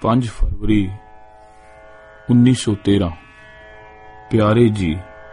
5 फरवरी 1913। प्यारे जी,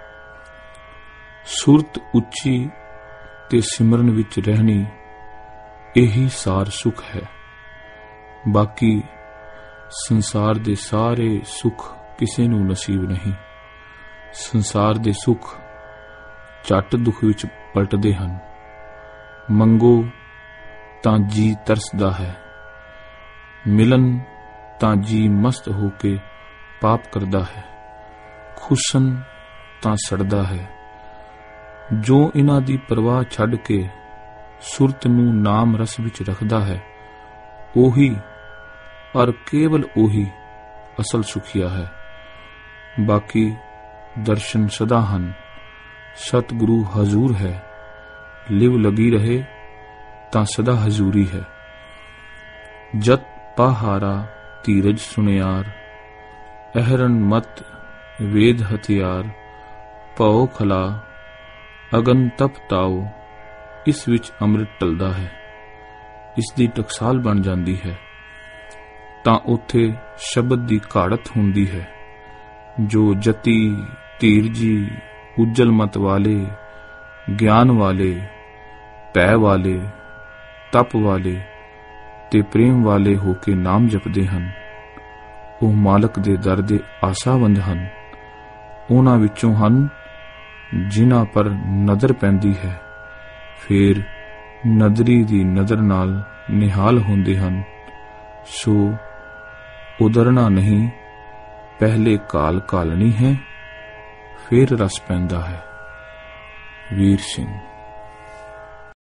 सुरत उच्ची ते सिमरन विच रहनी यही सार सुख है। बाकी संसार दे सारे सुख किसे नूं नसीब नहीं। संसार दे सुख झट दुख विच पलटदे हन। मंगो तां जी तरसदा है, मिलन तां जी मस्त होके पाप करदा है, खुशन तां सड़दा है। जो इन्हां दी परवाह छड्ड के सुरत नूं नाम रस विच रखदा है, ओही और केवल ओही असल सुखिया है। बाकी दर्शन सदा हन, सतगुरु हजूर है। लिव लगी रहे तां सदा हजूरी है। जत पाहारा धीरज सुनियार, अहरन मत वेद हथियार। भौ खला अगन तप ताओ, इस विच अमृत टलदा है। इस दी टकसाल बन जाती है तां उत्थे शब्द दी घाड़त हुंदी है। जो जति धीरजी उज्जल मत वाले, ज्ञान वाले, भै वाले, तप वाले ते प्रेम वाले होके नाम जपदे हन, ਉਹ ਮਾਲਕ ਦੇ ਦਰ ਦੇ ਆਸਾਵੰਦ ਹਨ। ਉਹਨਾਂ ਵਿੱਚੋਂ ਹਨ ਜਿਨ੍ਹਾਂ ਪਰ ਨਜ਼ਰ ਪੈਂਦੀ ਹੈ, ਫਿਰ ਨਜ਼ਰੀ ਦੀ ਨਜ਼ਰ ਨਾਲ ਨਿਹਾਲ ਹੁੰਦੇ ਹਨ। ਸੋ ਉਦਰਨਾ ਨਹੀਂ, ਪਹਿਲੇ ਕਾਲ ਕਾਲਣੀ ਹੈ, ਫਿਰ ਰਸ ਪੈਂਦਾ ਹੈ। ਵੀਰ ਸਿੰਘ।